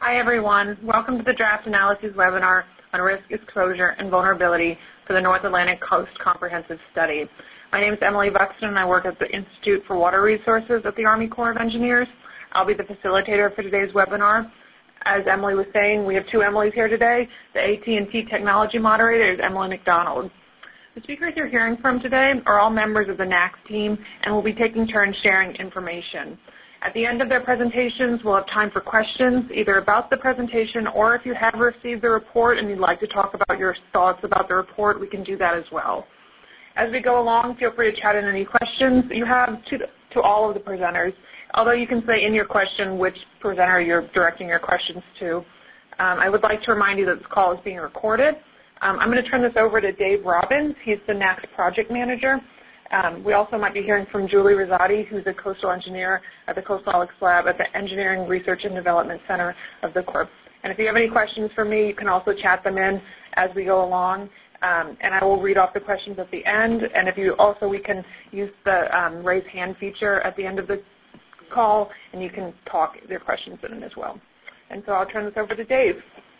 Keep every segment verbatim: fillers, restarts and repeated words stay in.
Hi, everyone. Welcome to the Draft Analyses webinar on risk, exposure, and vulnerability for the North Atlantic Coast Comprehensive Study. My name is Emily Buxton, and I work at the Institute for Water Resources at the Army Corps of Engineers. I'll be the facilitator for today's webinar. As Emily was saying, we have two Emilys here today. The A T and T Technology Moderator is Emily McDonald. The speakers you're hearing from today are all members of the N A C team and will be taking turns sharing information. At the end of their presentations, we'll have time for questions, either about the presentation or if you have received the report and you'd like to talk about your thoughts about the report, we can do that as well. As we go along, feel free to chat in any questions you have to, to all of the presenters, although you can say in your question which presenter you're directing your questions to. Um, I would like to remind you that this call is being recorded. Um, I'm going to turn this over to Dave Robbins. He's the N A C project manager. Um, we also might be hearing from Julie Rosati, who's a coastal engineer at the Coastalics Lab at the Engineering Research and Development Center of the Corps. And if you have any questions for me, you can also chat them in as we go along. Um, and I will read off the questions at the end. And if you also, we can use the um, raise hand feature at the end of the call, and you can talk your questions in as well. And so I'll turn this over to Dave.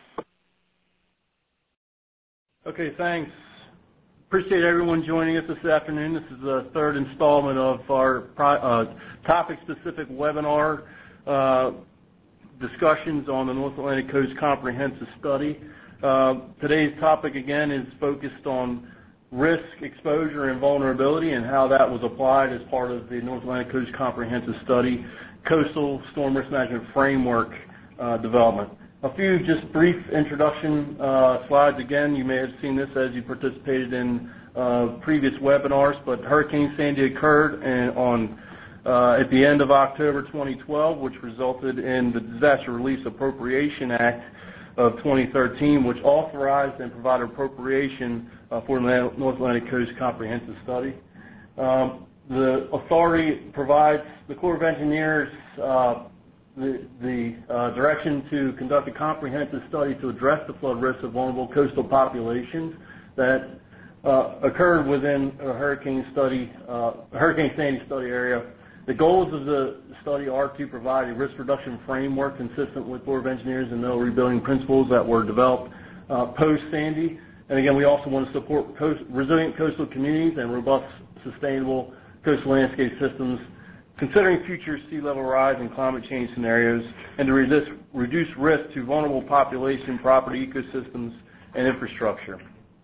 Okay, thanks. Appreciate everyone joining us this afternoon. This is the third installment of our uh, topic-specific webinar uh, discussions on the North Atlantic Coast Comprehensive Study. Uh, today's topic, again, is focused on risk, exposure, and vulnerability and how that was applied as part of the North Atlantic Coast Comprehensive Study Coastal Storm Risk Management Framework uh, development. A few just brief introduction uh, slides. Again, you may have seen this as you participated in uh, previous webinars, but Hurricane Sandy occurred and on uh, at the end of October twenty twelve, which resulted in the Disaster Relief Appropriation Act of twenty thirteen, which authorized and provided appropriation uh, for the North Atlantic Coast Comprehensive Study. Um, the authority provides the Corps of Engineers uh, the, the uh, direction to conduct a comprehensive study to address the flood risks of vulnerable coastal populations that uh, occurred within a Hurricane study, uh, Hurricane Sandy study area. The goals of the study are to provide a risk reduction framework consistent with Corps of Engineers and no rebuilding principles that were developed uh, post-Sandy. And again, we also want to support coast, resilient coastal communities and robust, sustainable coastal landscape systems, considering future sea level rise and climate change scenarios, and to resist, reduce risk to vulnerable population, property, ecosystems, and infrastructure.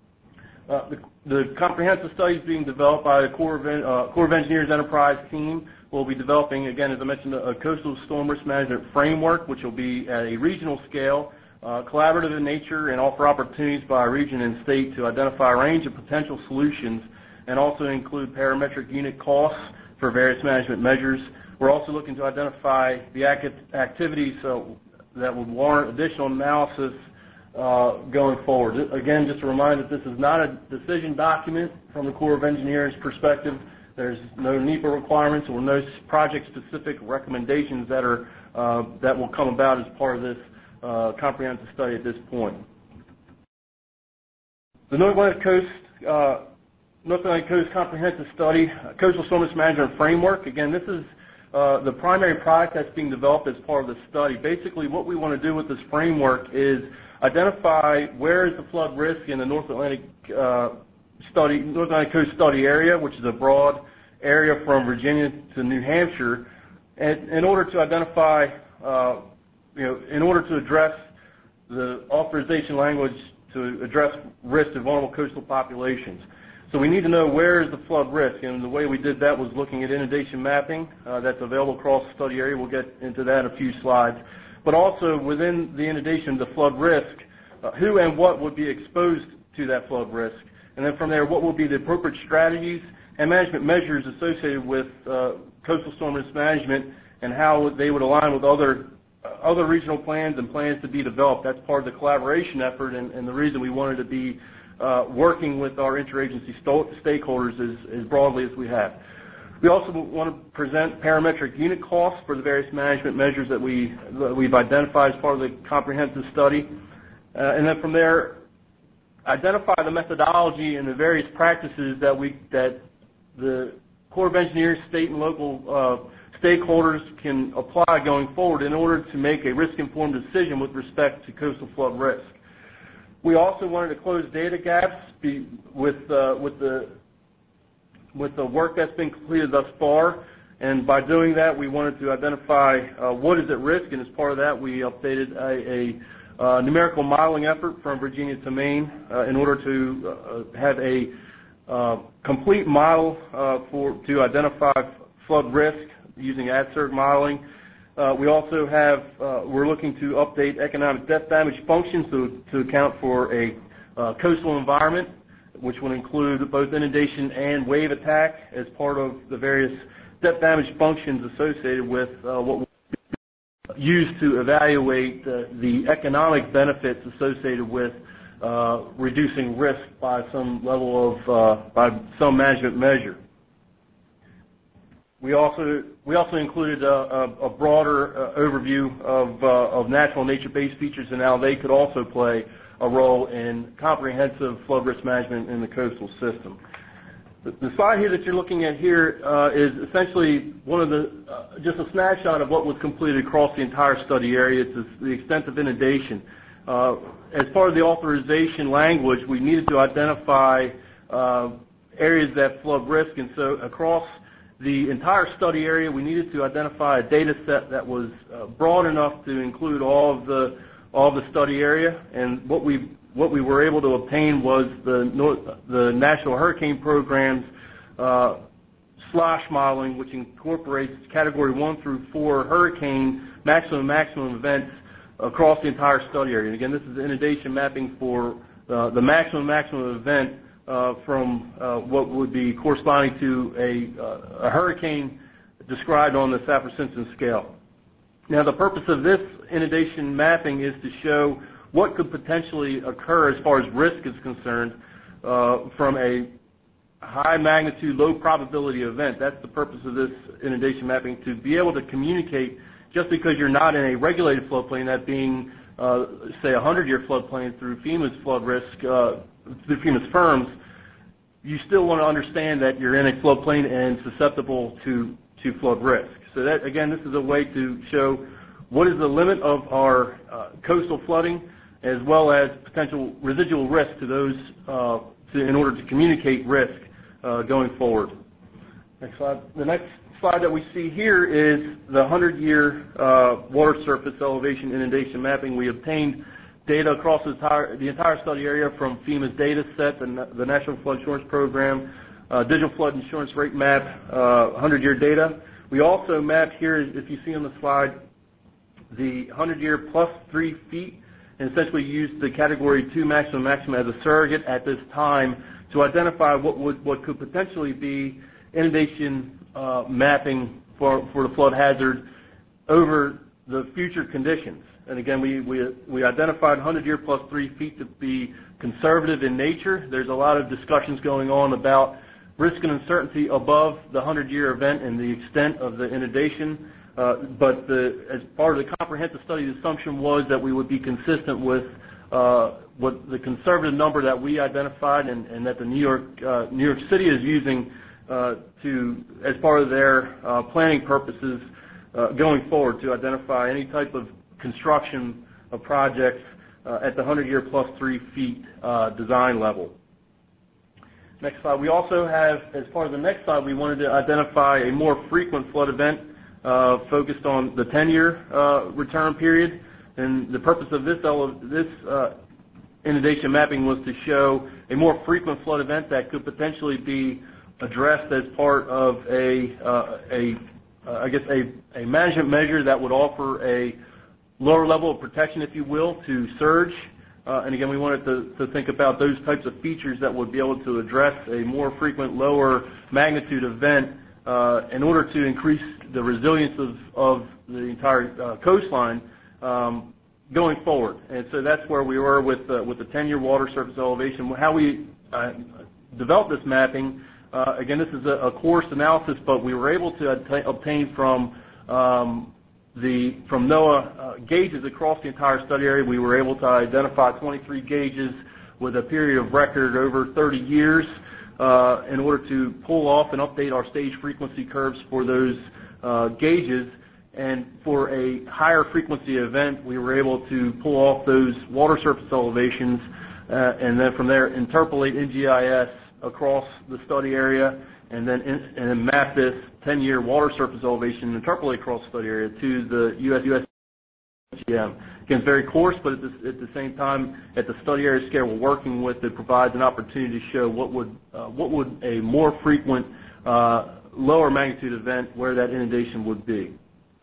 Uh, the, the comprehensive study is being developed by the Corps of, uh, Corps of Engineers Enterprise team. We'll be developing, again, as I mentioned, a, a coastal storm risk management framework, which will be at a regional scale, uh, collaborative in nature, and offer opportunities by region and state to identify a range of potential solutions, and also include parametric unit costs for various management measures. We're also looking to identify the act activities uh, that would warrant additional analysis uh, going forward. Again, just a reminder that this is not a decision document from the Corps of Engineers perspective. There's no NEPA requirements or no project-specific recommendations that are uh, that will come about as part of this uh, comprehensive study at this point. The North Atlantic Coast uh, North Atlantic Coast Comprehensive Study Coastal Storm Risk Management Framework. Again, this is uh, the primary product that's being developed as part of the study. Basically, what we want to do with this framework is identify where is the flood risk in the North Atlantic uh, Study, North Atlantic Coast Study area, which is a broad area from Virginia to New Hampshire, and in order to identify, uh, you know, in order to address the authorization language to address risk to vulnerable coastal populations. So we need to know where is the flood risk, and the way we did that was looking at inundation mapping uh, that's available across the study area. We'll get into that in a few slides. But also within the inundation, the flood risk, uh, who and what would be exposed to that flood risk. And then from there, what will be the appropriate strategies and management measures associated with uh, coastal storm risk management and how they would align with other uh, other regional plans and plans to be developed. That's part of the collaboration effort, and, and the reason we wanted to be uh, working with our interagency stakeholders as, as broadly as we have. We also want to present parametric unit costs for the various management measures that, we, that we've identified as part of the comprehensive study. Uh, and then from there, identify the methodology and the various practices that we that the Corps of Engineers, state and local uh, stakeholders can apply going forward in order to make a risk-informed decision with respect to coastal flood risk. We also wanted to close data gaps be, with, uh, with, the, with the work that's been completed thus far, and by doing that, we wanted to identify uh, what is at risk, and as part of that, we updated a, a uh, numerical modeling effort from Virginia to Maine uh, in order to uh, have a uh, complete model uh, for to identify flood risk using A D C E R G modeling. Uh, we also have, uh, we're looking to update economic depth damage functions to, to account for a uh, coastal environment, which would include both inundation and wave attack as part of the various depth damage functions associated with uh, what we use to evaluate uh, the economic benefits associated with uh, reducing risk by some level of, uh, by some management measure. We also we also included a, a, a broader uh, overview of, uh, of natural nature-based features and how they could also play a role in comprehensive flood risk management in the coastal system. The, the slide here that you're looking at here uh, is essentially one of the uh, just a snapshot of what was completed across the entire study area. It's the extent of inundation. Uh, as part of the authorization language, we needed to identify uh, areas that flood risk, and so across the entire study area, we needed to identify a data set that was uh, broad enough to include all of the all of the study area. And what we what we were able to obtain was the North, the National Hurricane Program's uh, SLOSH modeling, which incorporates Category one through four hurricane maximum maximum events across the entire study area. And again, this is inundation mapping for uh, the maximum maximum event. Uh, from uh, what would be corresponding to a, uh, a hurricane described on the Saffir-Simpson scale. Now, the purpose of this inundation mapping is to show what could potentially occur as far as risk is concerned uh, from a high magnitude, low probability event. That's the purpose of this inundation mapping, to be able to communicate, just because you're not in a regulated floodplain, that being, uh, say, a hundred-year floodplain through FEMA's flood risk, uh, through FEMA's firms, you still want to understand that you're in a floodplain and susceptible to, to flood risk. So that, again, this is a way to show what is the limit of our uh, coastal flooding, as well as potential residual risk to those, uh, to, in order to communicate risk uh, going forward. Next slide. The next slide that we see here is the hundred-year uh, water surface elevation inundation mapping. We obtained data across the entire, the entire study area from FEMA's data set, the, the National Flood Insurance Program, uh, Digital Flood Insurance Rate Map, uh, hundred-year data. We also mapped here, if you see on the slide, the hundred-year plus three feet, and essentially used the Category two maximum maximum as a surrogate at this time to identify what would what could potentially be inundation uh, mapping for, for the flood hazard over the future conditions. And again, we, we, we identified hundred-year plus three feet to be conservative in nature. There's a lot of discussions going on about risk and uncertainty above the hundred-year event and the extent of the inundation. Uh, but the, as part of the comprehensive study, the assumption was that we would be consistent with uh, what the conservative number that we identified, and, and that the New York uh, New York City is using uh, to, as part of their uh, planning purposes uh, going forward, to identify any type of construction of projects uh, at the hundred-year plus three feet uh, design level. Next slide. We also have, as part of the next slide, we wanted to identify a more frequent flood event uh, focused on the ten-year uh, return period. And the purpose of this, this uh, inundation mapping was to show a more frequent flood event that could potentially be addressed as part of a, uh, a uh, I guess, a, a management measure that would offer a lower level of protection, if you will, to surge. Uh, and again, we wanted to, to think about those types of features that would be able to address a more frequent, lower magnitude event uh, in order to increase the resilience of, of the entire uh, coastline um, going forward. And so that's where we were with, uh, with the ten-year water surface elevation. How we uh, developed this mapping, uh, again, this is a, a coarse analysis, but we were able to obtain from um, The, from NOAA uh, gauges across the entire study area. We were able to identify twenty-three gauges with a period of record over thirty years uh, in order to pull off and update our stage frequency curves for those uh, gauges. And for a higher frequency event, we were able to pull off those water surface elevations uh, and then from there interpolate N G I S across the study area and then in, and then map this ten-year water surface elevation and interpolate across the study area to the U S G M. Again, it's very coarse, but at the, at the same time, at the study area scale we're working with, it provides an opportunity to show what would uh, what would a more frequent uh, lower magnitude event where that inundation would be.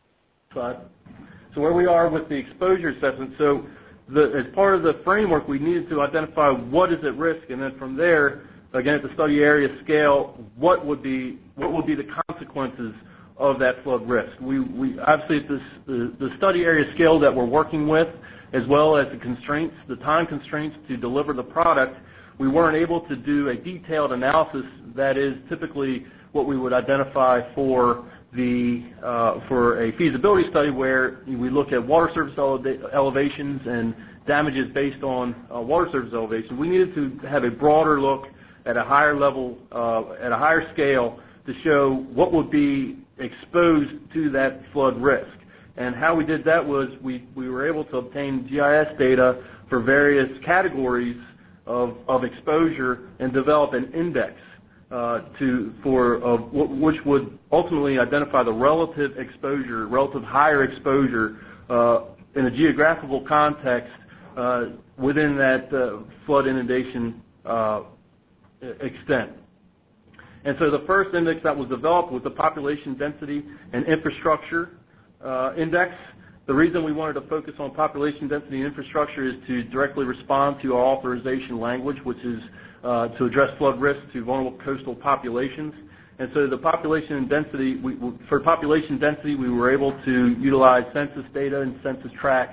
So, so where we are with the exposure assessment, so the, as part of the framework, we needed to identify what is at risk, and then from there, again at the study area scale, what would be what would be the consequences of that flood risk. We, we obviously this, the, the study area scale that we're working with, as well as the constraints, the time constraints to deliver the product, we weren't able to do a detailed analysis that is typically what we would identify for the uh, for a feasibility study, where we look at water surface eleva elevations and damages based on uh, water surface elevation. We needed to have a broader look at a higher level, uh, at a higher scale, to show what would be exposed to that flood risk. And how we did that was we, we were able to obtain G I S data for various categories of, of exposure and develop an index uh, to for uh, which would ultimately identify the relative exposure, relative higher exposure uh, in a geographical context uh, within that uh, flood inundation uh, extent. And so the first index that was developed was the population density and infrastructure uh, index. The reason we wanted to focus on population density and infrastructure is to directly respond to our authorization language, which is uh, to address flood risk to vulnerable coastal populations. And so the population and density, we, for population density, we were able to utilize census data and census tracts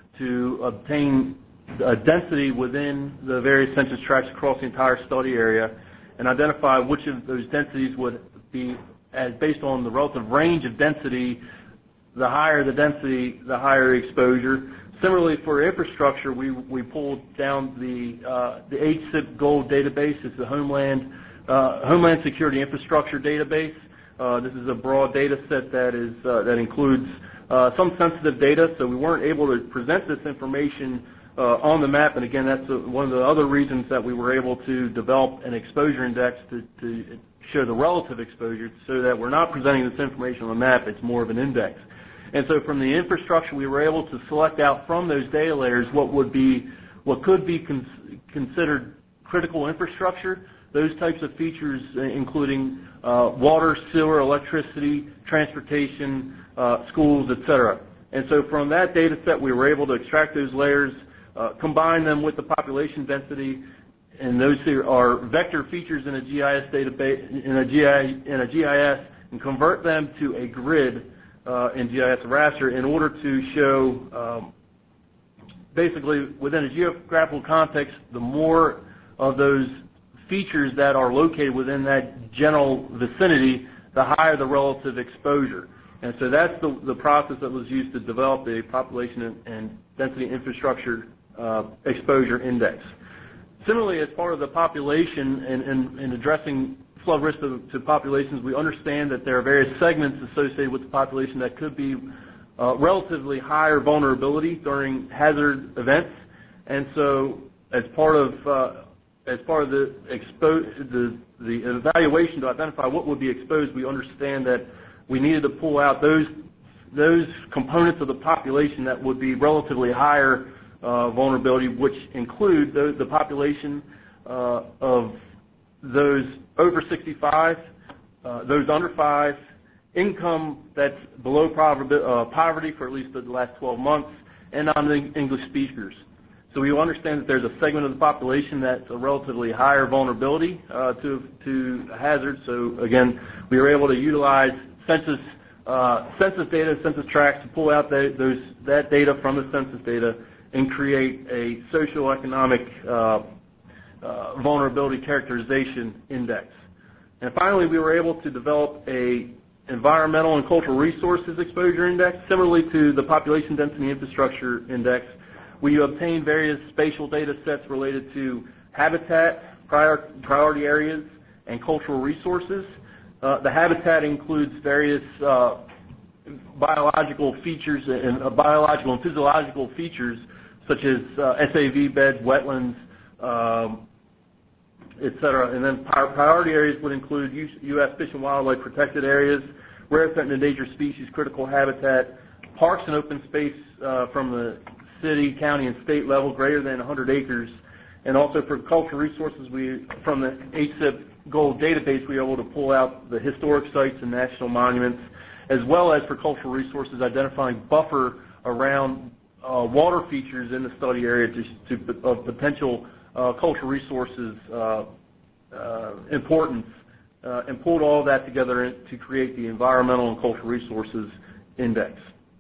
to obtain a density within the various census tracts across the entire study area, and identify which of those densities would be, as based on the relative range of density, the higher the density, the higher exposure. Similarly, for infrastructure, we, we pulled down the, uh, the H C I P Gold database. It's the Homeland, uh, Homeland Security Infrastructure database. Uh, this is a broad data set that, is, uh, that includes uh, some sensitive data, so we weren't able to present this information Uh, on the map, and again, that's uh, one of the other reasons that we were able to develop an exposure index to, to show the relative exposure, so that we're not presenting this information on the map, it's more of an index. And so from the infrastructure, we were able to select out from those data layers what would be, what could be cons considered critical infrastructure, those types of features uh, including uh, water, sewer, electricity, transportation, uh, schools, et cetera. And so from that data set, we were able to extract those layers, Uh, combine them with the population density, and those are vector features in a G I S database, in a, G I, in a G I S, and convert them to a grid uh, in G I S raster in order to show, um, basically, within a geographical context, the more of those features that are located within that general vicinity, the higher the relative exposure. And so that's the, the process that was used to develop the population and, and density infrastructure Uh, exposure index. Similarly, as part of the population and, and, and addressing flood risk to, to populations, we understand that there are various segments associated with the population that could be uh, relatively higher vulnerability during hazard events. And so, as part of uh, as part of the, expo the the evaluation to identify what would be exposed, we understand that we needed to pull out those those components of the population that would be relatively higher Uh, vulnerability, which include the, the population uh, of those over sixty-five, uh, those under five, income that's below uh, poverty for at least the last twelve months, and non-English speakers. So we understand that there's a segment of the population that's a relatively higher vulnerability uh, to, to hazards. So again, we were able to utilize census, uh, census data, census tracts to pull out the, those, that data from the census data and create a socioeconomic uh, uh, vulnerability characterization index. And finally, we were able to develop a environmental and cultural resources exposure index. Similarly to the population density infrastructure index, we obtained various spatial data sets related to habitat, prior, priority areas, and cultural resources. Uh, the habitat includes various uh, biological features and uh, biological and physiological features such as uh, S A V beds, wetlands, um, et cetera. And then priority areas would include U S Fish and Wildlife protected areas, rare, threatened, endangered species, critical habitat, parks and open space uh, from the city, county, and state level greater than one hundred acres. And also for cultural resources, we from the H C I P Gold database, we were able to pull out the historic sites and national monuments, as well as for cultural resources, identifying buffer around uh, water features in the study area to, to of potential uh, cultural resources uh, uh, importance, uh, and pulled all that together to create the Environmental and Cultural Resources Index.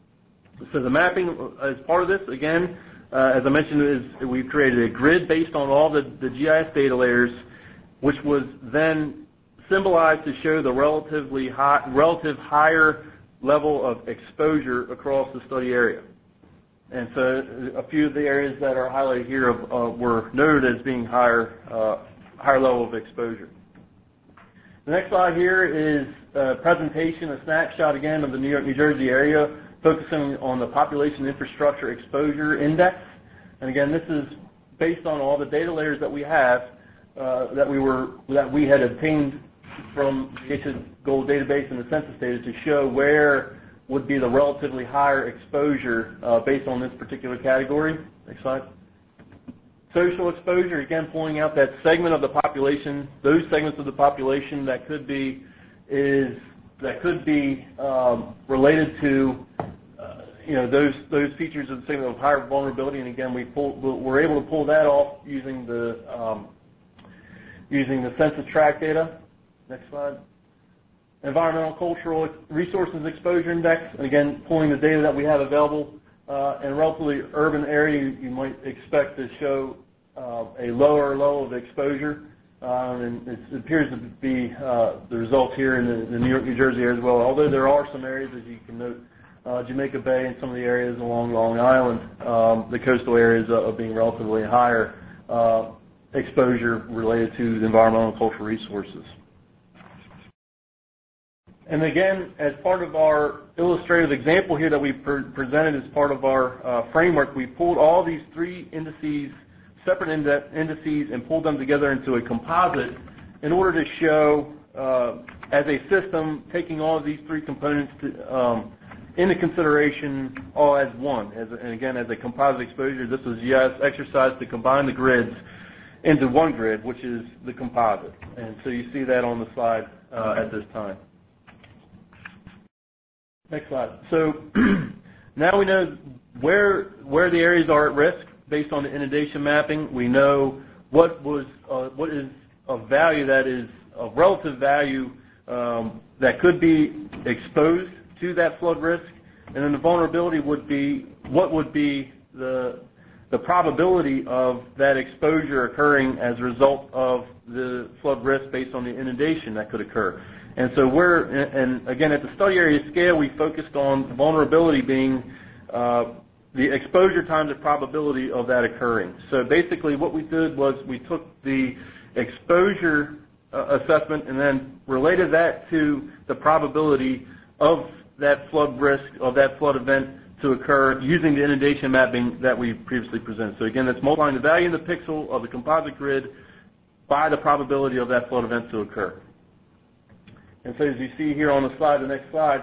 So the mapping, as part of this, again, uh, as I mentioned, is we've created a grid based on all the, the G I S data layers, which was then symbolized to show the relatively high, relative higher level of exposure across the study area. And so a few of the areas that are highlighted here uh, were noted as being higher, uh, higher level of exposure. The next slide here is a presentation, a snapshot again of the New York, New Jersey area, focusing on the Population Infrastructure Exposure Index. And again, this is based on all the data layers that we have uh, that we were that we had obtained from the H I P Gold database and the census data to show where would be the relatively higher exposure uh, based on this particular category. Next slide. Social exposure, again, pulling out that segment of the population, those segments of the population that could be is that could be um, related to uh, you know those those features of the segment of higher vulnerability. And again, we pull, we're able to pull that off using the um, using the census tract data. Next slide. Environmental Cultural Resources Exposure Index, and again, pulling the data that we have available. Uh, in a relatively urban area, you, you might expect to show uh, a lower level of exposure, um, and it appears to be uh, the results here in the, the New York, New Jersey area as well. Although there are some areas, as you can note, uh, Jamaica Bay and some of the areas along Long Island, um, the coastal areas uh, are being relatively higher uh, exposure related to the environmental and cultural resources. And again, as part of our illustrative example here that we pre presented as part of our uh, framework, we pulled all these three indices, separate indices, and pulled them together into a composite in order to show, uh, as a system, taking all of these three components to, um, into consideration all as one. As a, and again, as a composite exposure, this was yes exercise to combine the grids into one grid, which is the composite. And so you see that on the slide uh, at this time. Next slide. So now we know where where the areas are at risk based on the inundation mapping. We know what was uh, what is of value that is of relative value um, that could be exposed to that flood risk, and then the vulnerability would be what would be the the probability of that exposure occurring as a result of the flood risk based on the inundation that could occur. And so we're, and again, at the study area scale, we focused on vulnerability being uh, the exposure times the probability of that occurring. So basically what we did was we took the exposure uh, assessment and then related that to the probability of that flood risk, of that flood event to occur using the inundation mapping that we previously presented. So again, that's multiplying the value in the pixel of the composite grid by the probability of that flood event to occur. And so as you see here on the slide, the next slide,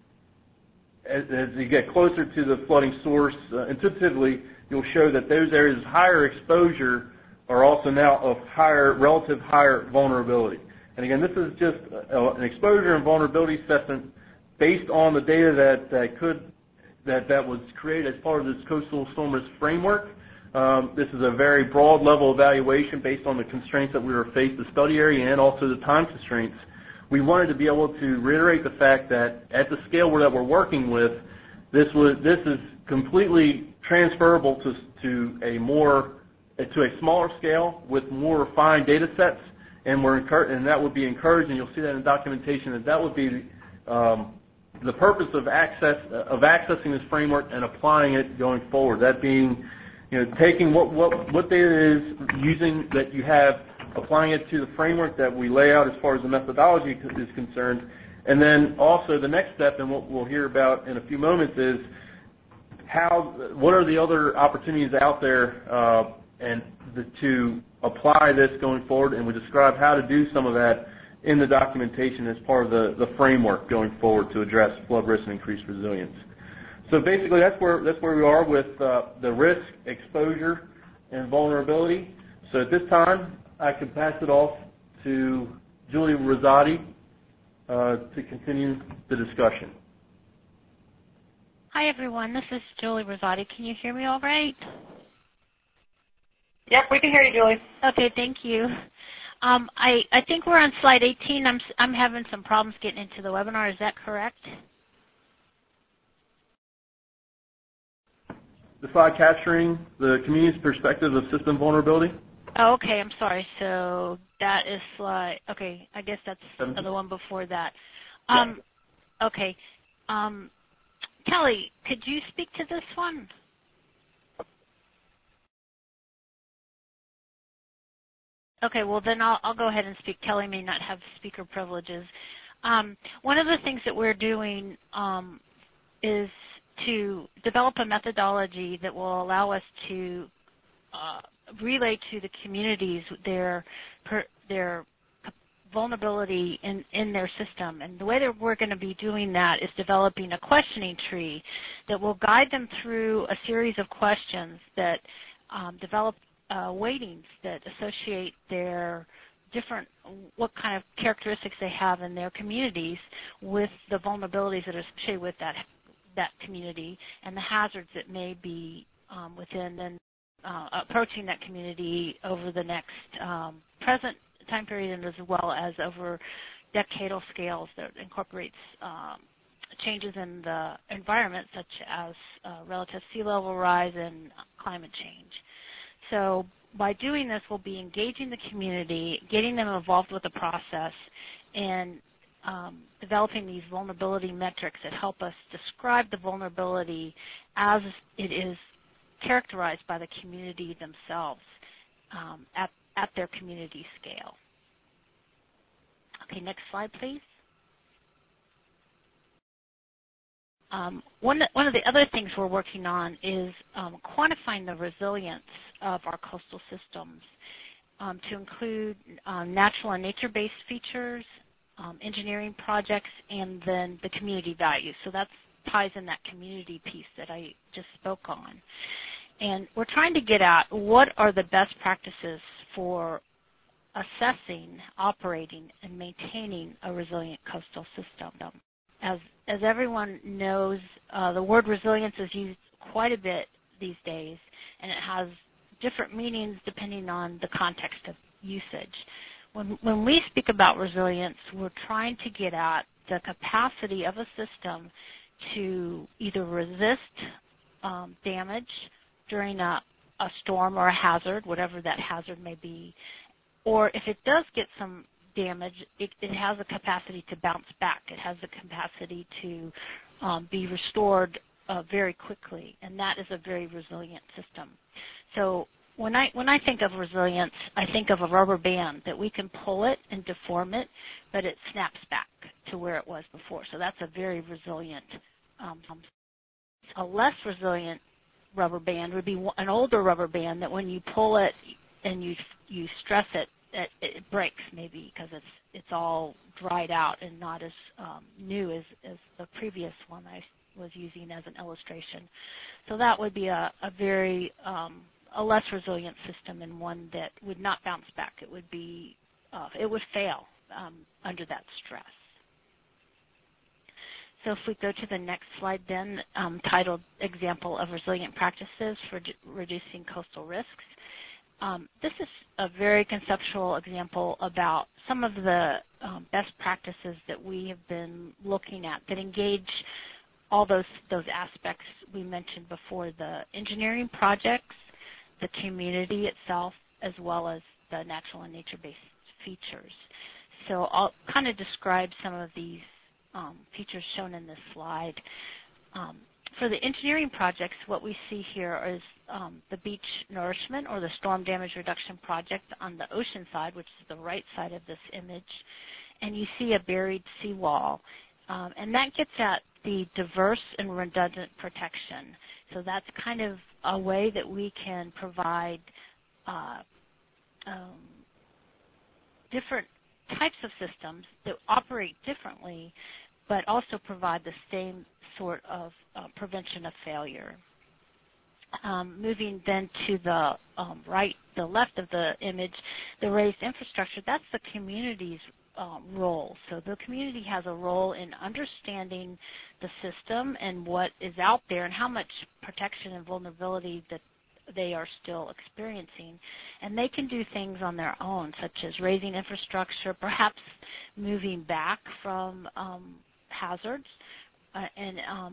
as, as you get closer to the flooding source, uh, intuitively, you'll show that those areas of higher exposure are also now of higher, relative higher vulnerability. And again, this is just uh, an exposure and vulnerability assessment based on the data that, that could, that, that was created as part of this coastal storm risk framework. Um, this is a very broad level evaluation based on the constraints that we were faced, the study area and also the time constraints. We wanted to be able to reiterate the fact that at the scale that we're working with, this was this is completely transferable to to a more to a smaller scale with more refined data sets, and we're and that would be encouraged, and you'll see that in the documentation that that would be um, the purpose of access of accessing this framework and applying it going forward. That being, you know, taking what what what data is using that you have, applying it to the framework that we lay out as far as the methodology is concerned, And then also the next step, and what we'll hear about in a few moments, is how, what are the other opportunities out there uh, and the, to apply this going forward, and we describe how to do some of that in the documentation as part of the, the framework going forward to address flood risk and increase resilience. So basically that's where, that's where we are with uh, the risk, exposure, and vulnerability. So at this time, I can pass it off to Julie Rosati uh, to continue the discussion. Hi, everyone. This is Julie Rosati. Can you hear me all right? Yep, we can hear you, Julie. Okay, thank you. Um, I, I think we're on slide eighteen. I'm, I'm having some problems getting into the webinar. Is that correct? The slide capturing the community's perspective of system vulnerability? Oh, okay, I'm sorry. So that is slide, okay, I guess that's seventeen. the one before that. Um, yeah. Okay. Um, Kelly, could you speak to this one? Okay, well then I'll, I'll go ahead and speak. Kelly may not have speaker privileges. Um, one of the things that we're doing um, is to develop a methodology that will allow us to uh, relay to the communities their per, their vulnerability in, in their system. And the way that we're going to be doing that is developing a questioning tree that will guide them through a series of questions that um, develop uh, weightings that associate their different, what kind of characteristics they have in their communities with the vulnerabilities that are associated with that, that community and the hazards that may be um, within and uh, approaching that community over the next um, present time period and as well as over decadal scales that incorporates um, changes in the environment such as uh, relative sea level rise and climate change. So by doing this, we'll be engaging the community, getting them involved with the process, and um, developing these vulnerability metrics that help us describe the vulnerability as it is characterized by the community themselves um, at, at their community scale. Okay, next slide, please. Um, one, one of the other things we're working on is um, quantifying the resilience of our coastal systems um, to include um, natural and nature-based features, um, engineering projects, and then the community values. So that ties in that community piece that I just spoke on. And we're trying to get at what are the best practices for assessing, operating, and maintaining a resilient coastal system. As, as everyone knows, uh, the word resilience is used quite a bit these days, and it has different meanings depending on the context of usage. When, when we speak about resilience, we're trying to get at the capacity of a system to either resist um, damage during a, a storm or a hazard, whatever that hazard may be, or if it does get some damage, it, it has a capacity to bounce back. It has the capacity to um, be restored uh, very quickly, and that is a very resilient system. So when I, when I think of resilience, I think of a rubber band that we can pull it and deform it, but it snaps back to where it was before. So that's a very resilient. Um, a less resilient rubber band would be an older rubber band that when you pull it and you you stress it, it, it breaks maybe because it's it's all dried out and not as um, new as, as the previous one I was using as an illustration. So that would be a, a very um, a less resilient system and one that would not bounce back. It would be uh, it would fail um, under that stress. So if we go to the next slide then, um, titled Example of Resilient Practices for Reducing Coastal Risks. Um, this is a very conceptual example about some of the um, best practices that we have been looking at that engage all those, those aspects we mentioned before, the engineering projects, the community itself, as well as the natural and nature-based features. So I'll kind of describe some of these um, features shown in this slide. Um, For the engineering projects, what we see here is um, the beach nourishment or the storm damage reduction project on the ocean side, which is the right side of this image. and you see a buried seawall. Um, and that gets at the diverse and redundant protection. So that's kind of a way that we can provide uh, um, different types of systems that operate differently, but also provide the same sort of uh, prevention of failure. Um, moving then to the um, right, the left of the image, the raised infrastructure, that's the community's Um, role. So the community has a role in understanding the system and what is out there and how much protection and vulnerability that they are still experiencing. And they can do things on their own, such as raising infrastructure, perhaps moving back from um, hazards, uh, and um,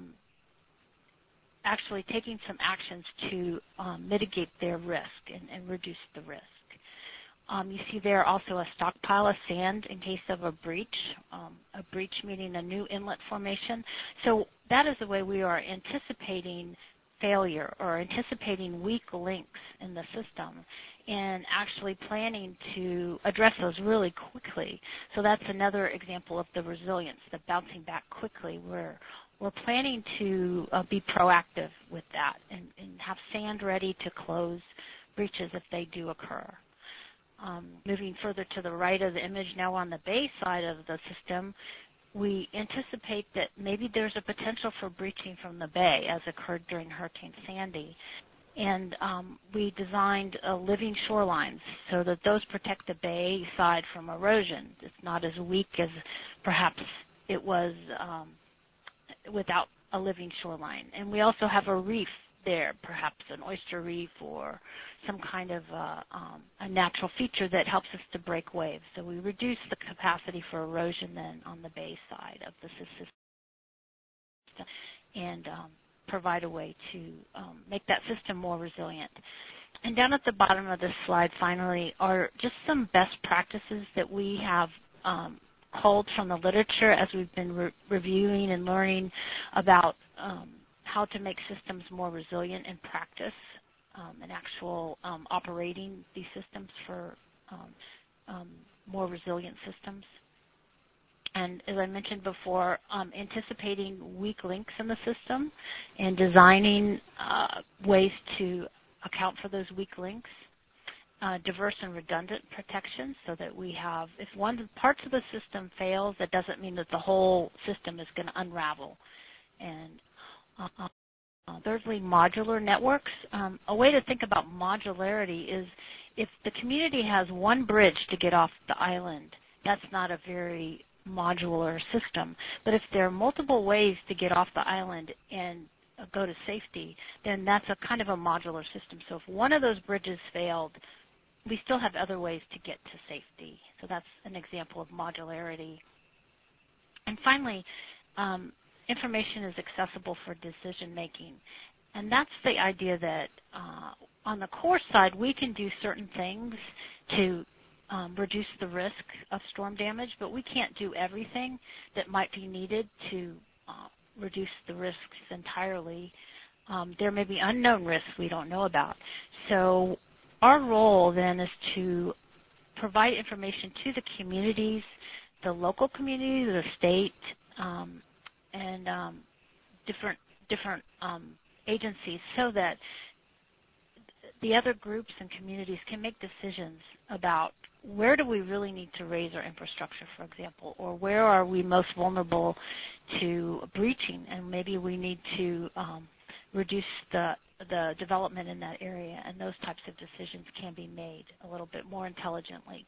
actually taking some actions to um, mitigate their risk and, and reduce the risk. Um, you see there also a stockpile of sand in case of a breach, um, a breach meaning a new inlet formation. So that is the way we are anticipating failure or anticipating weak links in the system and actually planning to address those really quickly. So that's another example of the resilience, the bouncing back quickly, where we're planning to uh, be proactive with that and, and have sand ready to close breaches if they do occur. Um, moving further to the right of the image, now on the bay side of the system, we anticipate that maybe there's a potential for breaching from the bay as occurred during Hurricane Sandy. And um, we designed uh, living shorelines so that those protect the bay side from erosion. It's not as weak as perhaps it was um, without a living shoreline. And we also have a reef there, perhaps an oyster reef or some kind of uh, um, a natural feature that helps us to break waves. So we reduce the capacity for erosion then on the bay side of the system and um, provide a way to um, make that system more resilient. And down at the bottom of this slide, finally, are just some best practices that we have um, culled from the literature as we've been re reviewing and learning about um, how to make systems more resilient in practice um, and actual um, operating these systems for um, um, more resilient systems. And as I mentioned before, um, anticipating weak links in the system and designing uh, ways to account for those weak links. Uh, diverse and redundant protection so that we have, if one parts of the system fails, that doesn't mean that the whole system is going to unravel. And uh, uh, thirdly, modular networks. Um, a way to think about modularity is if the community has one bridge to get off the island, that's not a very modular system. But if there are multiple ways to get off the island and uh, go to safety, then that's a kind of a modular system. So if one of those bridges failed, we still have other ways to get to safety. So that's an example of modularity. And finally, um, information is accessible for decision making. And that's the idea that uh, on the core side, we can do certain things to um, reduce the risk of storm damage, but we can't do everything that might be needed to uh, reduce the risks entirely. Um, there may be unknown risks we don't know about. So our role then is to provide information to the communities, the local community, the state, um, and um, different different um, agencies, so that the other groups and communities can make decisions about where do we really need to raise our infrastructure, for example, or where are we most vulnerable to breaching, and maybe we need to um, reduce the the development in that area, and those types of decisions can be made a little bit more intelligently.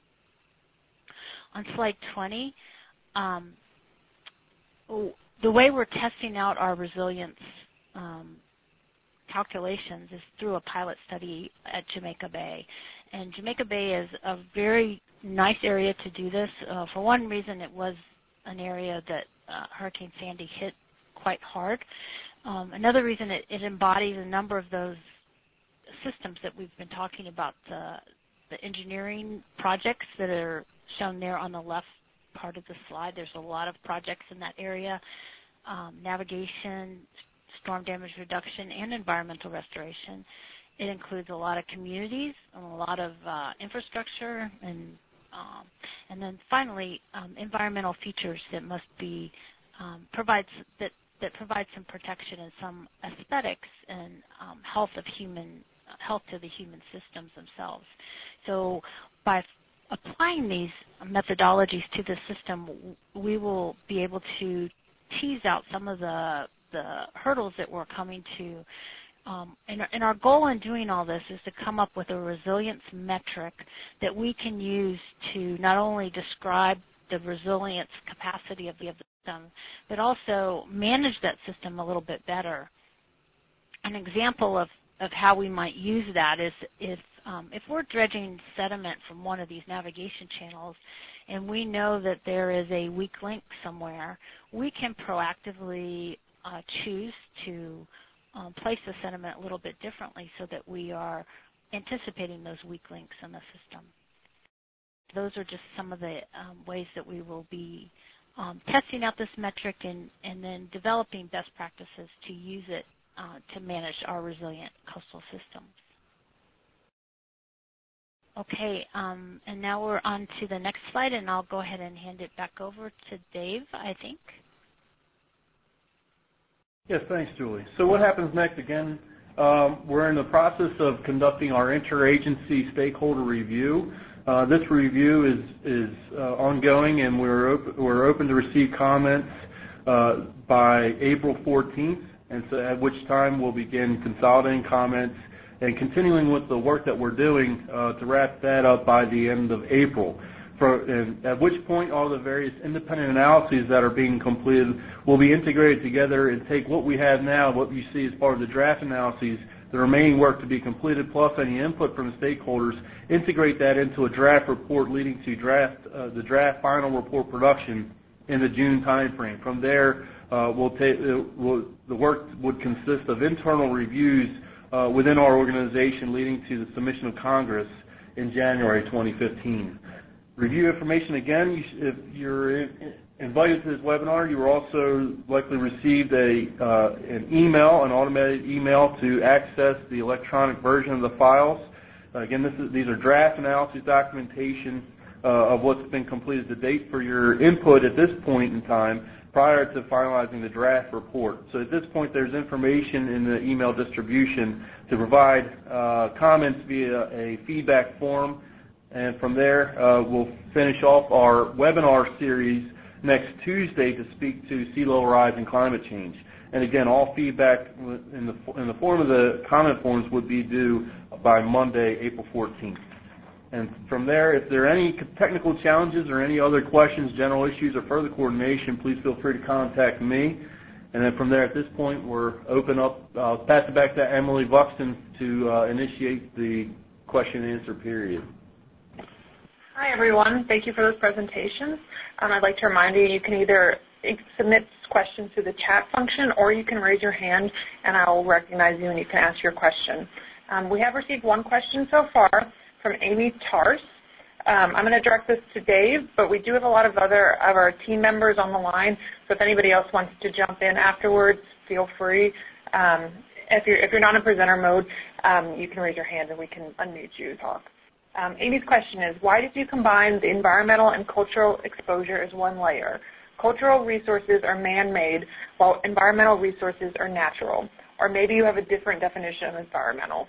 On slide twenty, um, the way we're testing out our resilience um, calculations is through a pilot study at Jamaica Bay. And Jamaica Bay is a very nice area to do this. Uh, for one reason, it was an area that uh, Hurricane Sandy hit quite hard. Um, another reason, it, it embodies a number of those systems that we've been talking about, the, the engineering projects that are shown there on the left part of the slide. There's a lot of projects in that area, um, navigation, storm damage reduction, and environmental restoration. It includes a lot of communities and a lot of uh, infrastructure and Um, and then finally, um, environmental features that must be um, provides that that provide some protection and some aesthetics and um, health of human health to the human systems themselves. So by applying these methodologies to the system, we will be able to tease out some of the the hurdles that we're coming to. Um, and, and our goal in doing all this is to come up with a resilience metric that we can use to not only describe the resilience capacity of the system, but also manage that system a little bit better. An example of, of how we might use that is if, um, if we're dredging sediment from one of these navigation channels and we know that there is a weak link somewhere, we can proactively uh, choose to um, place the sediment a little bit differently so that we are anticipating those weak links in the system. Those are just some of the um, ways that we will be um, testing out this metric and, and then developing best practices to use it uh, to manage our resilient coastal systems. Okay, um, and now we're on to the next slide, and I'll go ahead and hand it back over to Dave, I think. Yes, thanks, Julie. So what happens next? Again, um, we're in the process of conducting our interagency stakeholder review. Uh, this review is, is uh, ongoing, and we're, op we're open to receive comments uh, by April fourteenth, and so at which time we'll begin consolidating comments and continuing with the work that we're doing uh, to wrap that up by the end of April. For, and at which point all the various independent analyses that are being completed will be integrated together and take what we have now, what you see as part of the draft analyses, the remaining work to be completed, plus any input from the stakeholders, integrate that into a draft report leading to draft uh, the draft final report production in the June timeframe. From there, uh, we'll take, uh, we'll, the work would consist of internal reviews uh, within our organization leading to the submission of Congress in January twenty fifteen. Review information again, you sh if you're in invited to this webinar, you will also likely received a, uh, an email, an automated email to access the electronic version of the files. Uh, again, this is, these are draft analysis documentation uh, of what's been completed to date for your input at this point in time prior to finalizing the draft report. So at this point, there's information in the email distribution to provide uh, comments via a feedback form. And from there, uh, we'll finish off our webinar series next Tuesday to speak to sea level rise and climate change. And again, all feedback in the, in the form of the comment forms would be due by Monday, April fourteenth. And from there, if there are any technical challenges or any other questions, general issues, or further coordination, please feel free to contact me. And then from there, at this point, we're open up. I'll pass it back to Emily Buxton to uh, initiate the question and answer period. Hi, everyone. Thank you for those presentations. Um, I'd like to remind you, you can either submit questions through the chat function or you can raise your hand and I will recognize you and you can ask your question. Um, we have received one question so far from Amy Tars. Um, I'm going to direct this to Dave, but we do have a lot of other of our team members on the line, so if anybody else wants to jump in afterwards, feel free. Um, if, you're, if you're not in presenter mode, um, you can raise your hand and we can unmute you to talk. Um, Amy's question is, why did you combine the environmental and cultural exposure as one layer? Cultural resources are man-made, while environmental resources are natural. Or maybe you have a different definition of environmental.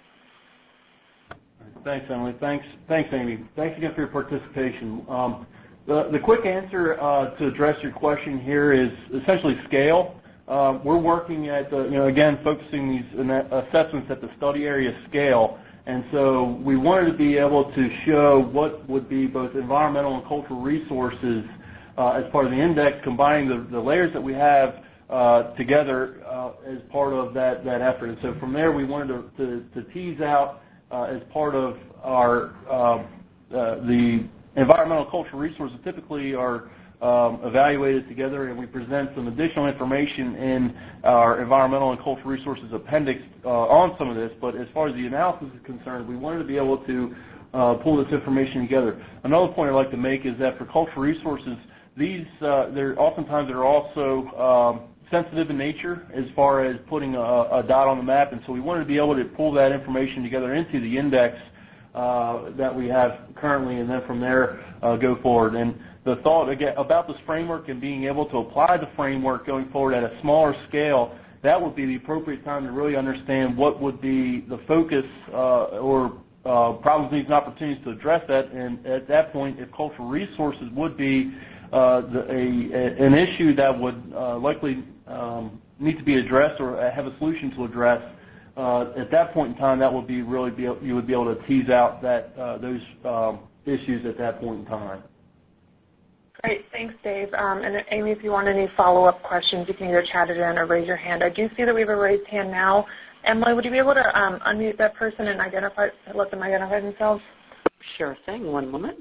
Thanks, Emily. Thanks, thanks, Amy. Thanks again for your participation. Um, the, the quick answer uh, to address your question here is essentially scale. Uh, we're working at, the, you know, again, focusing these assessments at the study area scale. And so we wanted to be able to show what would be both environmental and cultural resources uh, as part of the index, combining the, the layers that we have uh, together uh, as part of that, that effort. And so from there, we wanted to, to, to tease out uh, as part of our uh, uh, the environmental and cultural resources typically are Um, evaluated together, and we present some additional information in our environmental and cultural resources appendix uh, on some of this. But as far as the analysis is concerned, we wanted to be able to uh, pull this information together. Another point I'd like to make is that for cultural resources, these uh, they're oftentimes they're also um, sensitive in nature as far as putting a, a dot on the map, and so we wanted to be able to pull that information together into the index uh, that we have currently, and then from there uh, go forward. And the thought again about this framework and being able to apply the framework going forward at a smaller scale, that would be the appropriate time to really understand what would be the focus uh, or uh, problems, needs, and opportunities to address that. And at that point, if cultural resources would be uh, the, a, a, an issue that would uh, likely um, need to be addressed or have a solution to address, uh, at that point in time, that would be really be able, you would be able to tease out that uh, those um, issues at that point in time. Great. Thanks, Dave. Um, and Amy, if you want any follow-up questions, you can either chat it in or raise your hand. I do see that we have a raised hand now. Emily, would you be able to um, unmute that person and identify, let them identify themselves? Sure thing. One moment.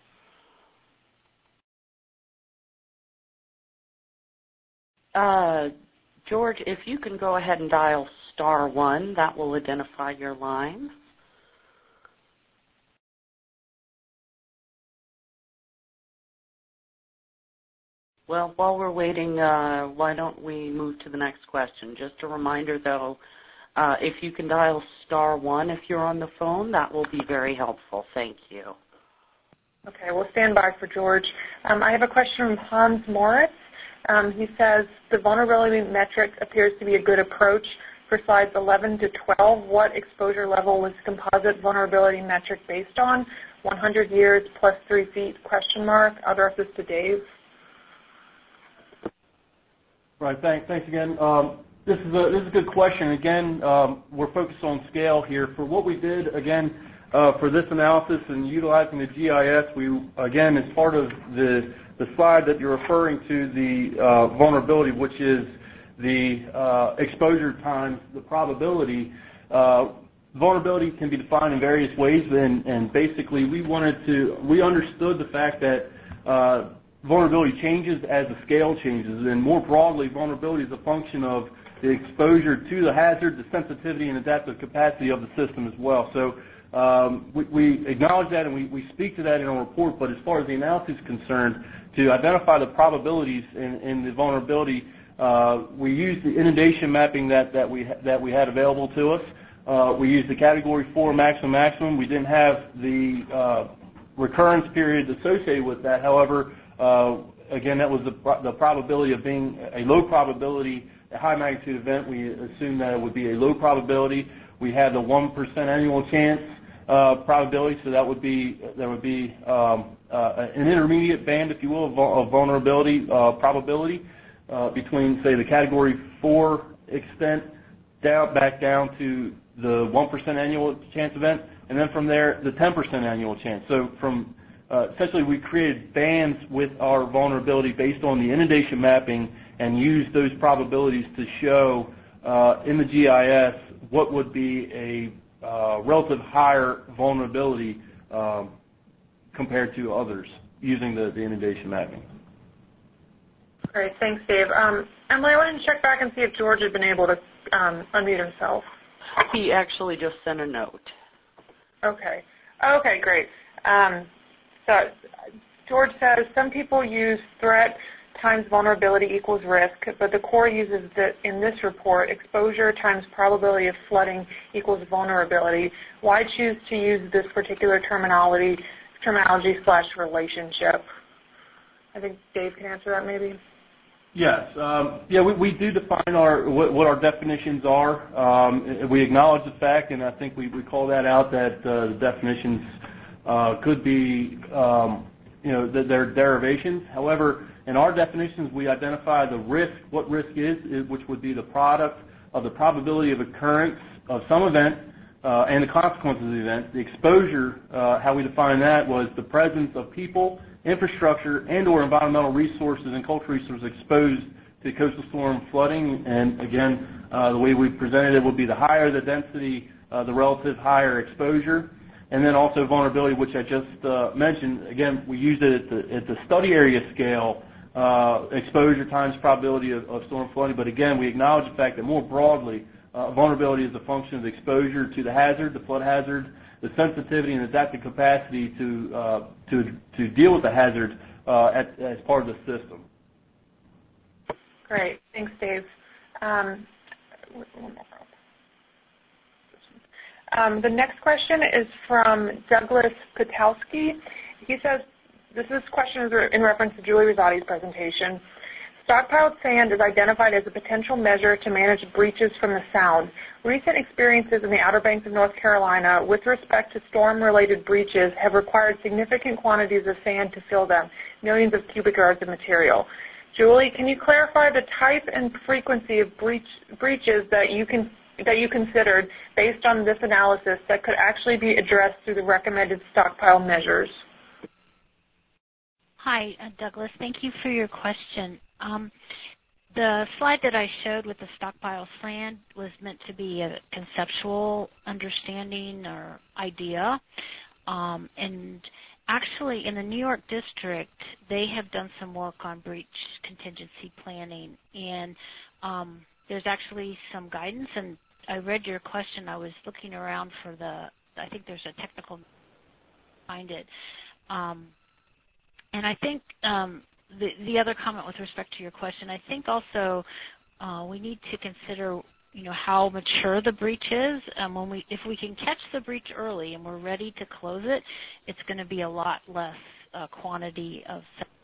Uh, George, if you can go ahead and dial star one, that will identify your line. Well, while we're waiting, uh, why don't we move to the next question? Just a reminder, though, uh, if you can dial star one if you're on the phone, that will be very helpful. Thank you. Okay, we'll stand by for George. Um, I have a question from Hans Moritz. Um, he says, the vulnerability metric appears to be a good approach for slides eleven to twelve. What exposure level was the composite vulnerability metric based on? one hundred years plus three feet, question mark. I'll address this to Dave. Right. Thanks. Thanks again. Um, this is a this is a good question. Again, um, we're focused on scale here. For what we did, again, uh, for this analysis and utilizing the G I S, we again, as part of the the slide that you're referring to, the uh, vulnerability, which is the uh, exposure times the probability. Uh, vulnerability can be defined in various ways, and, and basically, we wanted to we understood the fact that uh, vulnerability changes as the scale changes, and more broadly, vulnerability is a function of the exposure to the hazard, the sensitivity, and adaptive capacity of the system as well. So um, we, we acknowledge that, and we, we speak to that in our report, but as far as the analysis is concerned, to identify the probabilities in, in the vulnerability, uh, we used the inundation mapping that, that, we, that we had available to us. Uh, we used the category four maximum maximum. We didn't have the uh, recurrence period associated with that. However, Uh, again, that was the, the probability of being a low probability, a high magnitude event. We assumed that it would be a low probability. We had the one percent annual chance uh, probability, so that would be that would be um, uh, an intermediate band, if you will, of, of vulnerability uh, probability uh, between, say, the category four extent down back down to the one percent annual chance event, and then from there the ten percent annual chance. So from Uh, essentially, we created bands with our vulnerability based on the inundation mapping and used those probabilities to show uh, in the G I S what would be a uh, relative higher vulnerability um, compared to others using the, the inundation mapping. Great. Thanks, Dave. Um, Emily, I wanted to check back and see if George had been able to um, unmute himself. He actually just sent a note. Okay. Okay, great. Um, So George says some people use threat times vulnerability equals risk, but the Corps uses that in this report, exposure times probability of flooding equals vulnerability. Why choose to use this particular terminology, terminology slash relationship? I think Dave can answer that maybe. Yes. Um, yeah, we, we do define our what, what our definitions are. Um, we acknowledge the fact, and I think we, we call that out, that uh, the definitions Uh, could be, um, you know, th their derivations. However, in our definitions, we identify the risk, what risk is, is, which would be the product of the probability of occurrence of some event uh, and the consequences of the event. The exposure, uh, how we define that, was the presence of people, infrastructure, and or environmental resources and cultural resources exposed to coastal storm flooding. And again, uh, the way we presented it would be the higher the density, uh, the relative higher exposure. And then also vulnerability, which I just uh, mentioned. Again, we used it at the, at the study area scale, uh, exposure times probability of, of storm flooding. But again, we acknowledge the fact that more broadly, uh, vulnerability is a function of the exposure to the hazard, the flood hazard, the sensitivity and adaptive capacity to uh, to to deal with the hazard uh, at, as part of the system. Great, thanks, Dave. Um, Um, the next question is from Douglas Patowski. He says, this is question is in reference to Julie Rosati's presentation. Stockpiled sand is identified as a potential measure to manage breaches from the sound. Recent experiences in the Outer Banks of North Carolina with respect to storm-related breaches have required significant quantities of sand to fill them, millions of cubic yards of material. Julie, can you clarify the type and frequency of breach, breaches that you can that you considered based on this analysis that could actually be addressed through the recommended stockpile measures? Hi, uh, Douglas. Thank you for your question. Um, the slide that I showed with the stockpile sand was meant to be a conceptual understanding or idea. Um, and actually, in the New York district, they have done some work on breach contingency planning. And um, there's actually some guidance. And I read your question. I was looking around for the, I think there's a technical behind it. Um, and I think um, the, the other comment with respect to your question, I think also uh, we need to consider, you know, how mature the breach is. Um, when we, if we can catch the breach early and we're ready to close it, it's going to be a lot less uh, quantity of.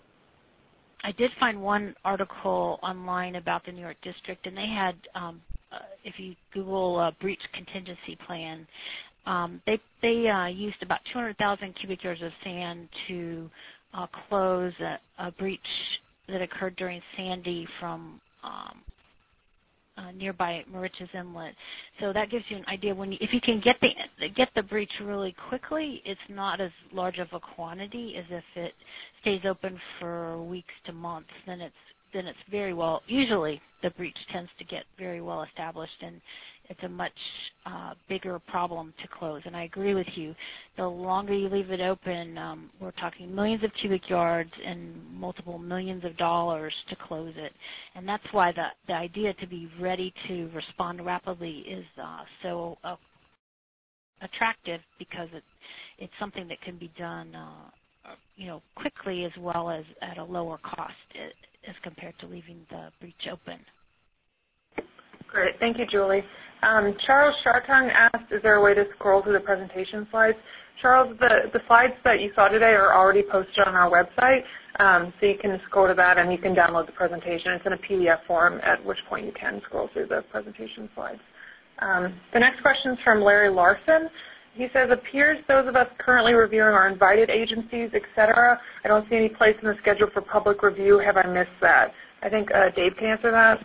I did find one article online about the New York district, and they had, um, uh, if you Google uh, breach contingency plan, um, they they uh, used about two hundred thousand cubic yards of sand to uh, close a, a breach that occurred during Sandy from um, uh, nearby Moriches Inlet. So that gives you an idea. When you, if you can get the get the breach really quickly, it's not as large of a quantity as if it stays open for weeks to months. Then it's then it's very well. Usually, the breach tends to get very well established, and it's a much uh, bigger problem to close. And I agree with you. The longer you leave it open, um, we're talking millions of cubic yards and multiple millions of dollars to close it. And that's why the, the idea to be ready to respond rapidly is uh, so uh, attractive, because it, it's something that can be done uh, you know, quickly as well as at a lower cost as compared to leaving the breach open. Great. Thank you, Julie. Um, Charles Shartung asked, is there a way to scroll through the presentation slides? Charles, the, the slides that you saw today are already posted on our website, um, so you can scroll to that and you can download the presentation. It's in a P D F form, at which point you can scroll through the presentation slides. Um, the next question is from Larry Larson. He says, appears those of us currently reviewing are invited agencies, et cetera. I don't see any place in the schedule for public review. Have I missed that? I think uh, Dave can answer that.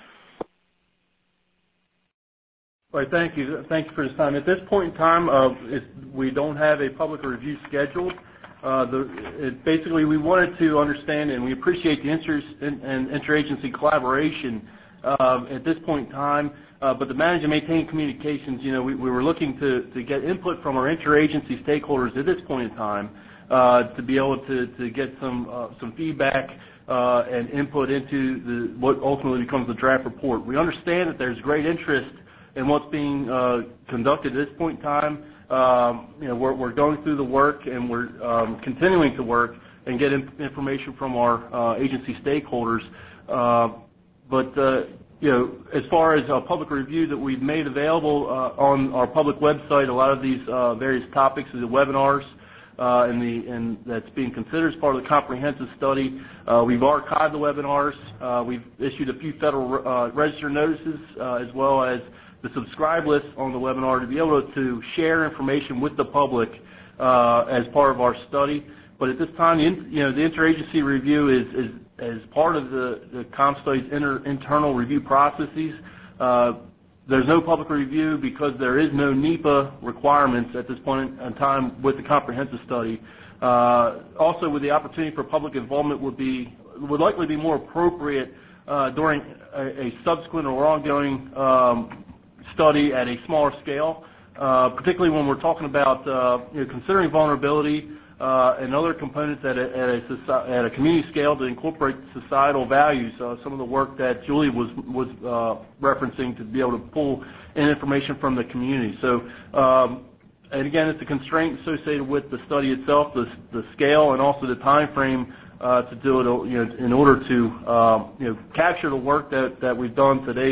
Right, thank you. Thank you for this time. At this point in time, uh, it, we don't have a public review scheduled. Uh, the, it, basically, we wanted to understand, and we appreciate the interest in, and interagency collaboration uh, at this point in time. Uh, but to manage and maintain communications, you know, we, we were looking to, to get input from our interagency stakeholders at this point in time uh, to be able to, to get some uh, some feedback uh, and input into the, what ultimately becomes the draft report. We understand that there's great interest in what's being uh, conducted at this point in time. Um, you know, we're, we're going through the work, and we're um, continuing to work and get in, information from our uh, agency stakeholders. Uh, but uh, you know, as far as a public review that we've made available uh, on our public website, a lot of these uh, various topics of the webinars uh, and, the, and that's being considered as part of the comprehensive study. Uh, we've archived the webinars. Uh, we've issued a few Federal uh, Register notices uh, as well as the subscribe list on the webinar to be able to share information with the public uh, as part of our study. But at this time, you know, the interagency review is, is as part of the, the CompStudy's inter, internal review processes. Uh, there's no public review because there is no NEPA requirements at this point in time with the comprehensive study. Uh, also, with the opportunity for public involvement would be would likely be more appropriate uh, during a, a subsequent or ongoing um, study at a smaller scale, uh, particularly when we're talking about uh, you know, considering vulnerability uh, and other components at a, at, a, at a community scale to incorporate societal values. Uh, some of the work that Julie was was uh, referencing to be able to pull in information from the community. So, um, and again, it's a constraint associated with the study itself, the, the scale, and also the time frame uh, to do it. You know, in order to um, you know capture the work that that we've done to date.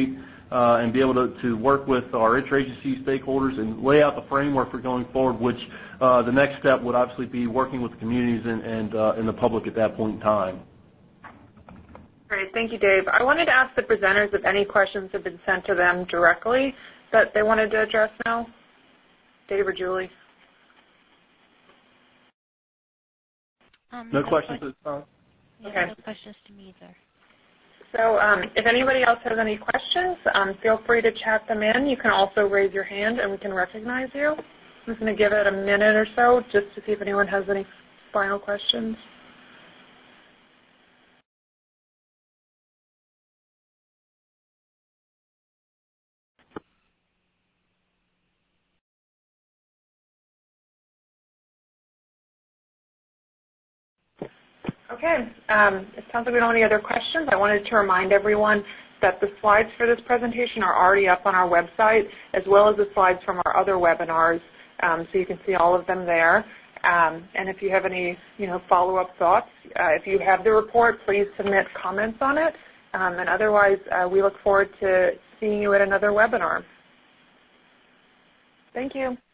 uh, and be able to, to work with our interagency stakeholders and lay out the framework for going forward, which uh, the next step would obviously be working with the communities and, and, uh, and the public at that point in time. Great. Thank you, Dave. I wanted to ask the presenters if any questions have been sent to them directly that they wanted to address now. Dave or Julie? Um, no, no questions que- at this time? yeah, Okay. No questions to me either. So um, if anybody else has any questions, um, feel free to chat them in. You can also raise your hand and we can recognize you. I'm just going to give it a minute or so just to see if anyone has any final questions. Okay, um, it sounds like we don't have any other questions. I wanted to remind everyone that the slides for this presentation are already up on our website, as well as the slides from our other webinars, um, so you can see all of them there. Um, and if you have any, you know, follow-up thoughts, uh, if you have the report, please submit comments on it. Um, and otherwise, uh, we look forward to seeing you at another webinar. Thank you.